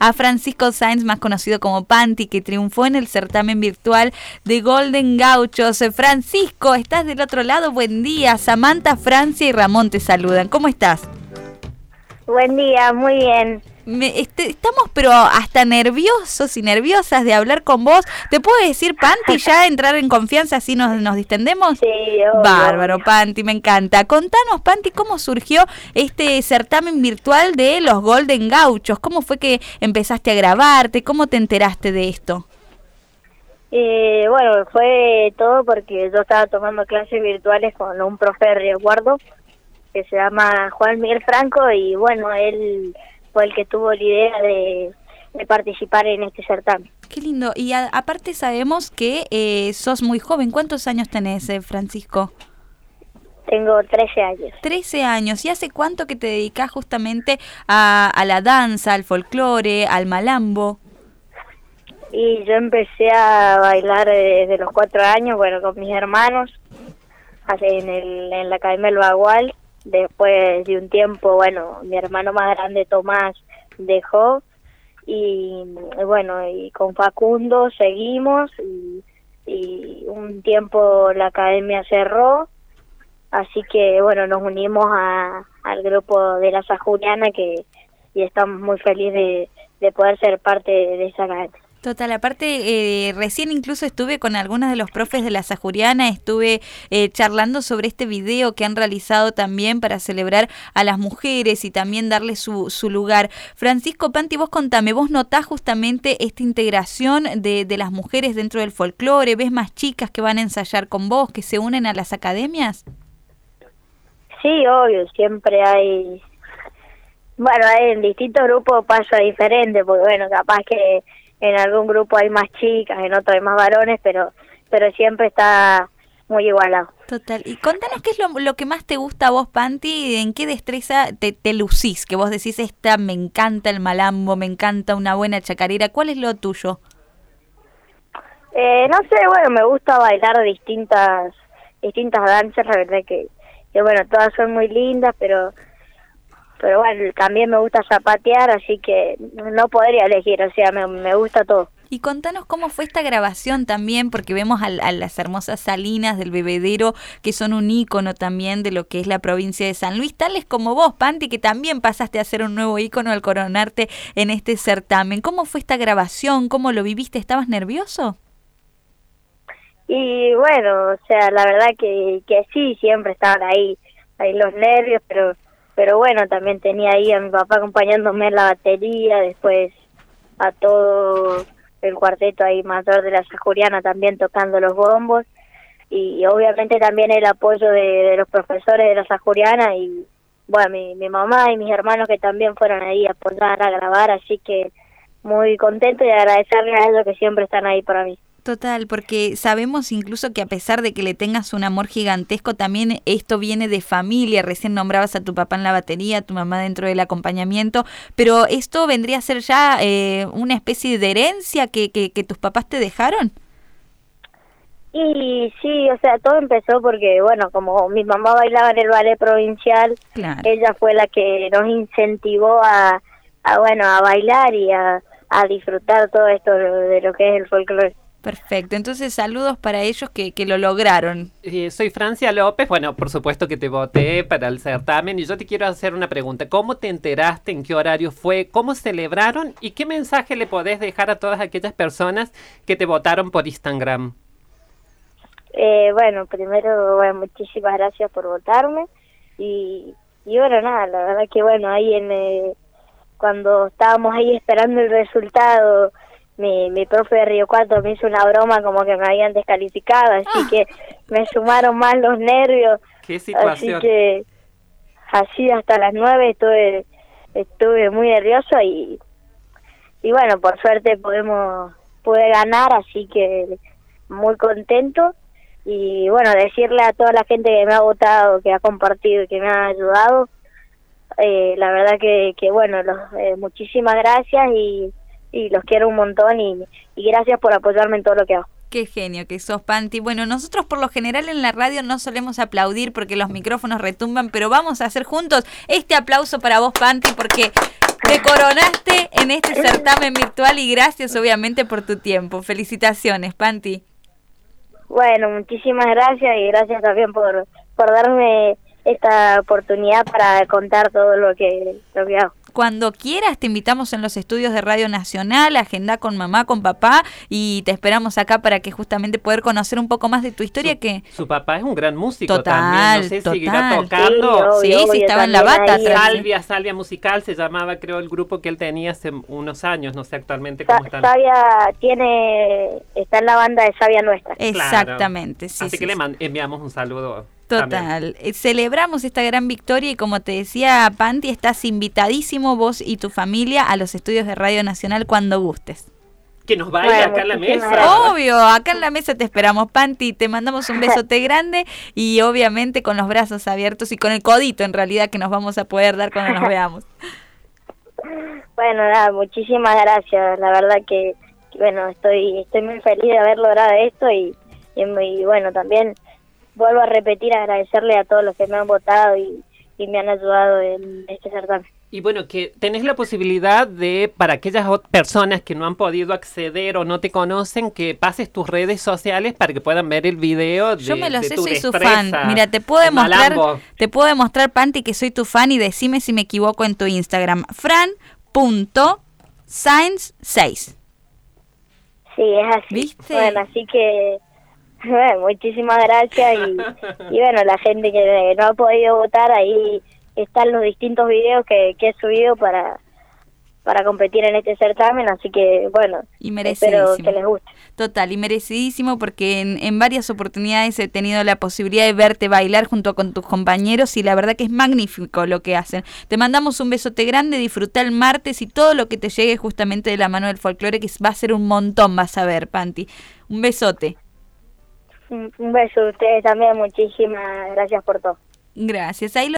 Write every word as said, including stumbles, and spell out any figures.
a Francisco Sáenz, más conocido como Panti, que triunfó en el certamen virtual de Golden Gauchos. Francisco, ¿estás del otro lado? Buen día. Samantha, Francia y Ramón te saludan. ¿Cómo estás? Buen día, muy bien. Me, este, estamos pero hasta nerviosos y nerviosas de hablar con vos. ¿Te puedo decir, Panti, ya entrar en confianza así nos, nos distendemos? Sí, obvio. Bárbaro, Panti, me encanta. Contanos, Panti, ¿cómo surgió este certamen virtual de los Golden Gauchos? ¿Cómo fue que empezaste a grabarte? ¿Cómo te enteraste de esto? Eh, bueno, fue todo porque yo estaba tomando clases virtuales con un profe de Río Cuarto que se llama Juan Miguel Franco, y bueno, él fue el que tuvo la idea de, de participar en este certamen. Qué lindo. Y a, aparte sabemos que eh, sos muy joven. ¿Cuántos años tenés, eh, Francisco? Tengo trece años. trece años. ¿Y hace cuánto que te dedicás justamente a, a la danza, al folclore, al malambo? Y yo empecé a bailar desde los cuatro años, bueno, con mis hermanos, en, el, en la Academia del Bagual. Después de un tiempo, bueno, mi hermano más grande, Tomás, dejó, y bueno, y con Facundo seguimos, y, y un tiempo la academia cerró, así que bueno, nos unimos a, al grupo de la Sajuriana, que y estamos muy felices de, de poder ser parte de, de esa academia. Total, aparte, eh, recién incluso estuve con algunos de los profes de la Sajuriana, estuve eh, charlando sobre este video que han realizado también para celebrar a las mujeres y también darle su, su lugar. Francisco, Panti, vos contame, ¿vos notás justamente esta integración de, de las mujeres dentro del folclore? ¿Ves más chicas que van a ensayar con vos, que se unen a las academias? Sí, obvio, siempre hay... Bueno, hay en distintos grupos pasa diferente, porque bueno, capaz que en algún grupo hay más chicas, en otro hay más varones, pero pero siempre está muy igualado. Total. Y contanos qué es lo, lo que más te gusta a vos, Panti, en qué destreza te, te lucís, que vos decís, esta me encanta el malambo, me encanta una buena chacarera. ¿Cuál es lo tuyo? Eh, no sé, bueno, me gusta bailar distintas distintas danzas, la verdad que, que bueno, todas son muy lindas, pero... Pero bueno, también me gusta zapatear, así que no podría elegir, o sea, me, me gusta todo. Y contanos cómo fue esta grabación también, porque vemos a, a las hermosas salinas del Bebedero, que son un ícono también de lo que es la provincia de San Luis, tales como vos, Panti, que también pasaste a ser un nuevo ícono al coronarte en este certamen. ¿Cómo fue esta grabación? ¿Cómo lo viviste? ¿Estabas nervioso? Y bueno, o sea, la verdad que, que sí, siempre estaban ahí, ahí los nervios, pero... Pero bueno, también tenía ahí a mi papá acompañándome en la batería, después a todo el cuarteto ahí mayor de la Sajuriana también tocando los bombos, y obviamente también el apoyo de, de los profesores de la Sajuriana, y bueno, mi, mi mamá y mis hermanos que también fueron ahí a apoyar, a grabar, así que muy contento y agradecerles a ellos que siempre están ahí para mí. Total, porque sabemos incluso que a pesar de que le tengas un amor gigantesco, también esto viene de familia. Recién nombrabas a tu papá en la batería, a tu mamá dentro del acompañamiento, pero esto vendría a ser ya eh, una especie de herencia que, que, que tus papás te dejaron. Y sí, o sea, todo empezó porque, bueno, como mi mamá bailaba en el ballet provincial, claro, ella fue la que nos incentivó a, a bueno, a bailar y a, a disfrutar todo esto de lo que es el folclore. Perfecto, entonces saludos para ellos que, que lo lograron. Eh, soy Francia López, bueno, por supuesto que te voté para el certamen y yo te quiero hacer una pregunta. ¿Cómo te enteraste? ¿En qué horario fue? ¿Cómo celebraron? ¿Y qué mensaje le podés dejar a todas aquellas personas que te votaron por Instagram? Eh, bueno, primero, bueno, muchísimas gracias por votarme y, y bueno, nada, la verdad que bueno, ahí en eh, cuando estábamos ahí esperando el resultado, Mi, mi profe de Río Cuarto me hizo una broma como que me habían descalificado, así ah. que me sumaron más los nervios. ¿Qué situación? Así que así hasta las nueve estuve estuve muy nervioso y y bueno, por suerte podemos pude ganar, así que muy contento. Y bueno, decirle a toda la gente que me ha votado, que ha compartido y que me ha ayudado, eh, la verdad que, que bueno, los, eh, muchísimas gracias y y los quiero un montón y, y gracias por apoyarme en todo lo que hago. Qué genio que sos, Panti. Bueno, nosotros por lo general en la radio no solemos aplaudir porque los micrófonos retumban, pero vamos a hacer juntos este aplauso para vos, Panti, porque te coronaste en este certamen virtual y gracias obviamente por tu tiempo. Felicitaciones, Panti. Bueno, muchísimas gracias y gracias también por, por darme esta oportunidad para contar todo lo que, lo que hago. Cuando quieras te invitamos en los estudios de Radio Nacional, agenda con mamá, con papá y te esperamos acá para que justamente poder conocer un poco más de tu historia. Su, que su papá es un gran músico total, también, no sé, total. seguirá tocando. Sí, obvio, sí, sí, estaba en la bata. Salvia, Salvia Musical se llamaba, creo, el grupo que él tenía hace unos años, no sé actualmente cómo Sa están. Sabia tiene, está en la banda de Sabia Nuestra. Exactamente, claro. sí. Así sí, que sí. le enviamos un saludo. Total, eh, celebramos esta gran victoria y como te decía Panti, estás invitadísimo vos y tu familia a los estudios de Radio Nacional cuando gustes. Que nos vaya bueno, acá en la mesa. Gracias. Obvio, acá en la mesa te esperamos, Panti, te mandamos un besote grande y obviamente con los brazos abiertos y con el codito en realidad que nos vamos a poder dar cuando nos veamos. Bueno, nada, muchísimas gracias, la verdad que, que bueno, estoy estoy muy feliz de haber logrado esto y, y, y bueno, también vuelvo a repetir, agradecerle a todos los que me han votado y, y me han ayudado en este certamen. Y bueno, que tenés la posibilidad de, para aquellas personas que no han podido acceder o no te conocen, que pases tus redes sociales para que puedan ver el video de Yo me lo de sé, tu soy su destreza, fan. Mira, te puedo el demostrar, malambo. te puedo demostrar, Panti, que soy tu fan y decime si me equivoco en tu Instagram. fran punto sainz seis. Sí, es así. ¿Viste? Bueno, así que bueno, muchísimas gracias y, y bueno, la gente que no ha podido votar, ahí están los distintos videos que, que he subido para para competir en este certamen, así que bueno, y espero que les guste. Total, y merecidísimo porque en, en varias oportunidades he tenido la posibilidad de verte bailar junto con tus compañeros y la verdad que es magnífico lo que hacen. Te mandamos un besote grande, disfruta el martes y todo lo que te llegue justamente de la mano del folclore, que va a ser un montón, vas a ver, Panti. Un besote. Un beso a ustedes también, muchísimas gracias por todo. Gracias. Ahí lo